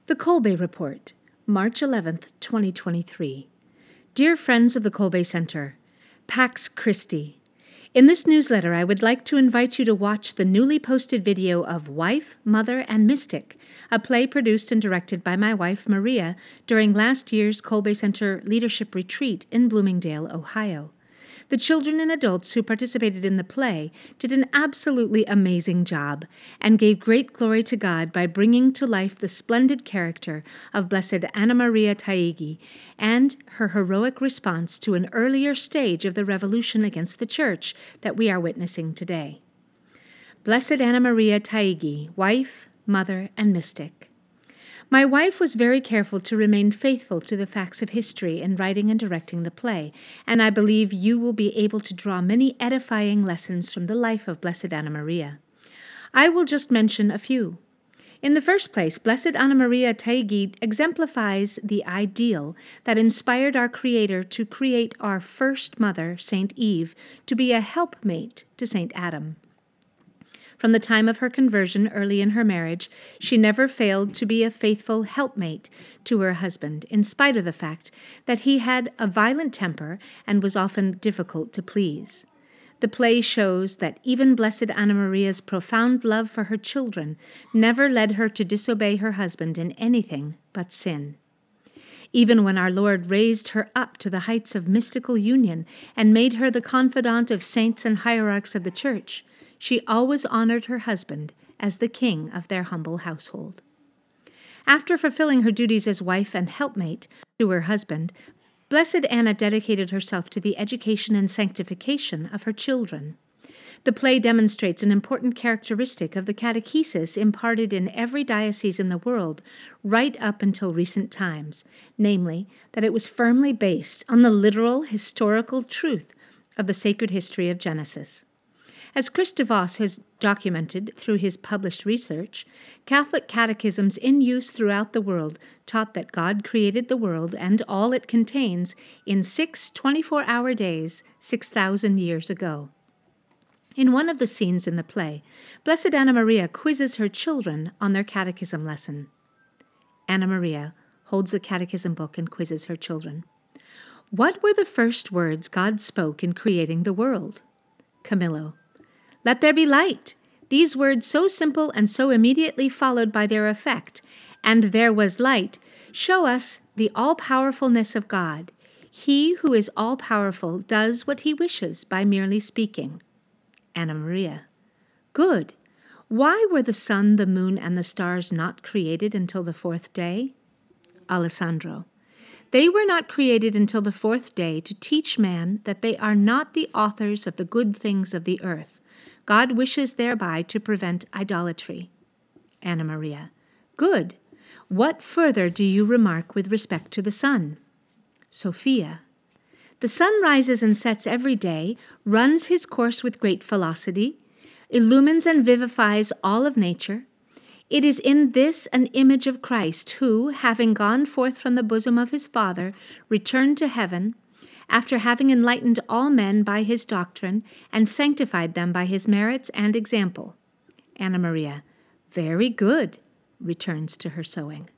The Kolbe Report, March 11th, 2023. Dear friends of the Kolbe Center, Pax Christi. In this newsletter, I would like to invite you to watch the newly posted video of Wife, Mother, and Mystic, a play produced and directed by my wife, Maria, during last year's Kolbe Center Leadership Retreat in Bloomingdale, Ohio. The children and adults who participated in the play did an absolutely amazing job and gave great glory to God by bringing to life the splendid character of Blessed Anna Maria Taigi and her heroic response to an earlier stage of the revolution against the Church that we are witnessing today. Blessed Anna Maria Taigi, wife, mother, and mystic. My wife was very careful to remain faithful to the facts of history in writing and directing the play, and I believe you will be able to draw many edifying lessons from the life of Blessed Anna Maria. I will just mention a few. In the first place, Blessed Anna Maria Taigi exemplifies the ideal that inspired our Creator to create our first mother, Saint Eve, to be a helpmate to Saint Adam. From the time of her conversion early in her marriage, she never failed to be a faithful helpmate to her husband, in spite of the fact that he had a violent temper and was often difficult to please. The play shows that even Blessed Anna Maria's profound love for her children never led her to disobey her husband in anything but sin. Even when our Lord raised her up to the heights of mystical union and made her the confidant of saints and hierarchs of the Church, she always honored her husband as the king of their humble household. After fulfilling her duties as wife and helpmate to her husband, Blessed Anna dedicated herself to the education and sanctification of her children. The play demonstrates an important characteristic of the catechesis imparted in every diocese in the world right up until recent times, namely, that it was firmly based on the literal historical truth of the sacred history of Genesis. As Chris DeVos has documented through his published research, Catholic catechisms in use throughout the world taught that God created the world and all it contains in 6 24-hour days 6,000 years ago. In one of the scenes in the play, Blessed Anna Maria quizzes her children on their catechism lesson. Anna Maria holds the catechism book and quizzes her children. What were the first words God spoke in creating the world? Camillo. Let there be light. These words, so simple and so immediately followed by their effect, and there was light, show us the all-powerfulness of God. He who is all-powerful does what he wishes by merely speaking. Anna Maria. Good. Why were the sun, the moon, and the stars not created until the fourth day? Alessandro. They were not created until the fourth day to teach man that they are not the authors of the good things of the earth. God wishes thereby to prevent idolatry. Anna Maria. Good. What further do you remark with respect to the sun? Sophia. The sun rises and sets every day, runs his course with great velocity, illumines and vivifies all of nature. It is in this an image of Christ who, having gone forth from the bosom of his Father, returned to heaven, after having enlightened all men by his doctrine and sanctified them by his merits and example. Anna Maria. Very good, returns to her sewing.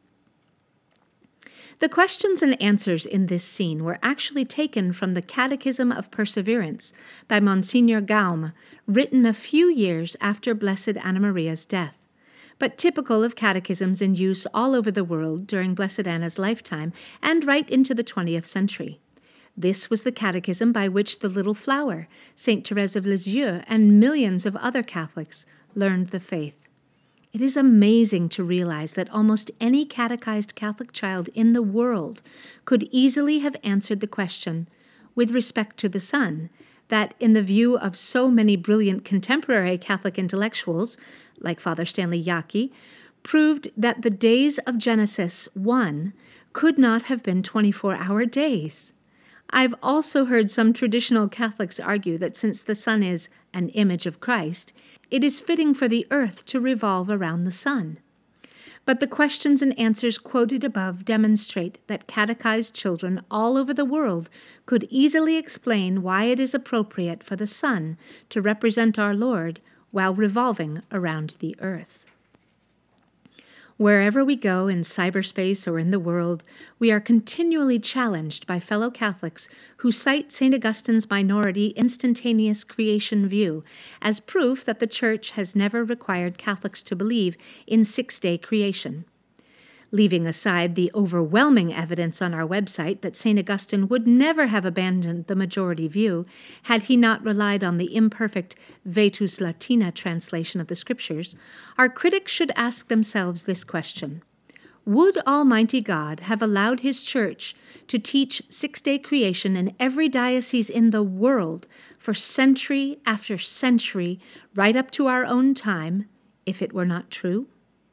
The questions and answers in this scene were actually taken from the Catechism of Perseverance by Monsignor Gaume, written a few years after Blessed Anna Maria's death, but typical of catechisms in use all over the world during Blessed Anna's lifetime and right into the 20th century. This was the catechism by which the Little Flower, Saint Therese of Lisieux, and millions of other Catholics learned the faith. It is amazing to realize that almost any catechized Catholic child in the world could easily have answered the question, with respect to the sun, that in the view of so many brilliant contemporary Catholic intellectuals, like Father Stanley Yaki, proved that the days of Genesis 1 could not have been 24-hour days. I've also heard some traditional Catholics argue that since the sun is an image of Christ, it is fitting for the earth to revolve around the sun. But the questions and answers quoted above demonstrate that catechized children all over the world could easily explain why it is appropriate for the sun to represent our Lord while revolving around the earth. Wherever we go in cyberspace or in the world, we are continually challenged by fellow Catholics who cite St. Augustine's minority instantaneous creation view as proof that the Church has never required Catholics to believe in six-day creation. Leaving aside the overwhelming evidence on our website that St. Augustine would never have abandoned the majority view had he not relied on the imperfect Vetus Latina translation of the Scriptures, our critics should ask themselves this question: would Almighty God have allowed His Church to teach six-day creation in every diocese in the world for century after century, right up to our own time, if it were not true?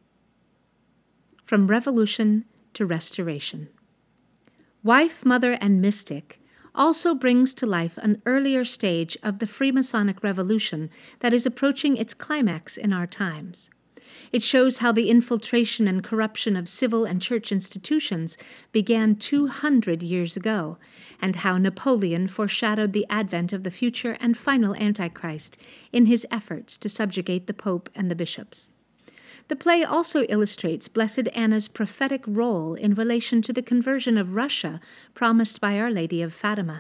From Revolution to Restoration. Wife, Mother, and Mystic also brings to life an earlier stage of the Freemasonic Revolution that is approaching its climax in our times. It shows how the infiltration and corruption of civil and church institutions began 200 years ago, and how Napoleon foreshadowed the advent of the future and final Antichrist in his efforts to subjugate the Pope and the bishops. The play also illustrates Blessed Anna's prophetic role in relation to the conversion of Russia promised by Our Lady of Fatima.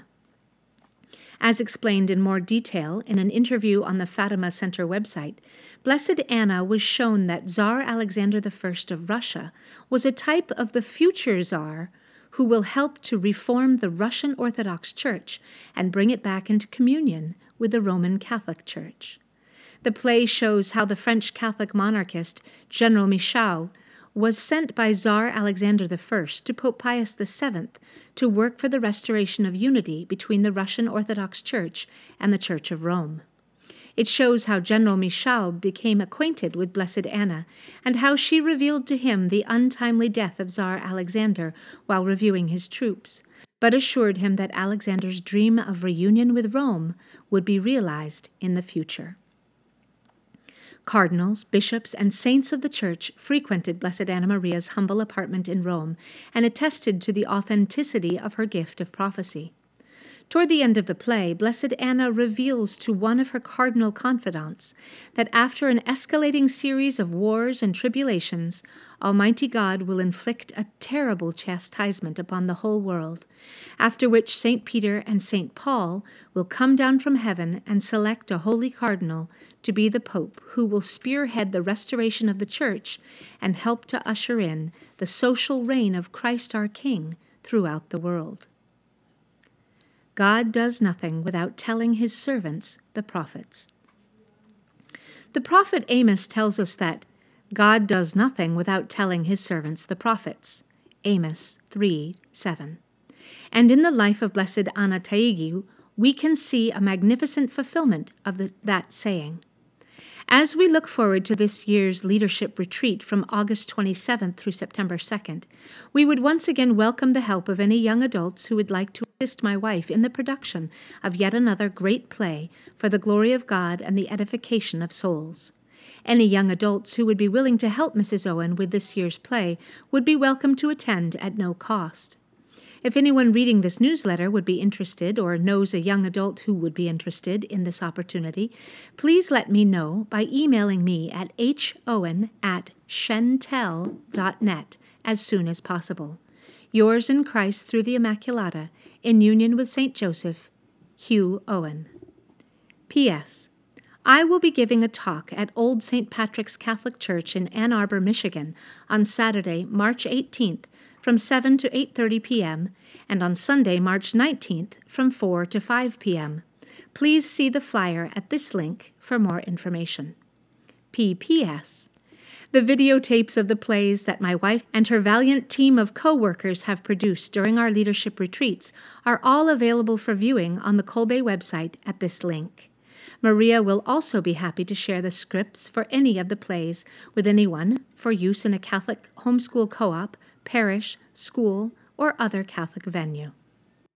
As explained in more detail in an interview on the Fatima Center website, Blessed Anna was shown that Tsar Alexander I of Russia was a type of the future Tsar who will help to reform the Russian Orthodox Church and bring it back into communion with the Roman Catholic Church. The play shows how the French Catholic monarchist General Michau was sent by Tsar Alexander I to Pope Pius VII to work for the restoration of unity between the Russian Orthodox Church and the Church of Rome. It shows how General Michau became acquainted with Blessed Anna and how she revealed to him the untimely death of Tsar Alexander while reviewing his troops, but assured him that Alexander's dream of reunion with Rome would be realized in the future. Cardinals, bishops, and saints of the Church frequented Blessed Anna Maria's humble apartment in Rome and attested to the authenticity of her gift of prophecy. Toward the end of the play, Blessed Anna reveals to one of her cardinal confidants that after an escalating series of wars and tribulations, Almighty God will inflict a terrible chastisement upon the whole world, after which St. Peter and St. Paul will come down from heaven and select a holy cardinal to be the Pope who will spearhead the restoration of the Church and help to usher in the social reign of Christ our King throughout the world. God does nothing without telling his servants, the prophets. The prophet Amos tells us that God does nothing without telling his servants, the prophets. Amos 3:7. And in the life of Blessed Anna Taigiu, we can see a magnificent fulfillment of that saying. As we look forward to this year's leadership retreat from August 27th through September 2nd, we would once again welcome the help of any young adults who would like to assist my wife in the production of yet another great play for the glory of God and the edification of souls. Any young adults who would be willing to help Mrs. Owen with this year's play would be welcome to attend at no cost. If anyone reading this newsletter would be interested or knows a young adult who would be interested in this opportunity, please let me know by emailing me at howen@shentel.net as soon as possible. Yours in Christ through the Immaculata, in union with St. Joseph, Hugh Owen. P.S. I will be giving a talk at Old St. Patrick's Catholic Church in Ann Arbor, Michigan on Saturday, March 18th from 7 to 8:30 p.m. and on Sunday, March 19th from 4 to 5 p.m. Please see the flyer at this link for more information. P.P.S. The videotapes of the plays that my wife and her valiant team of co-workers have produced during our leadership retreats are all available for viewing on the Kolbe website at this link. Maria will also be happy to share the scripts for any of the plays with anyone for use in a Catholic homeschool co-op, parish, school, or other Catholic venue.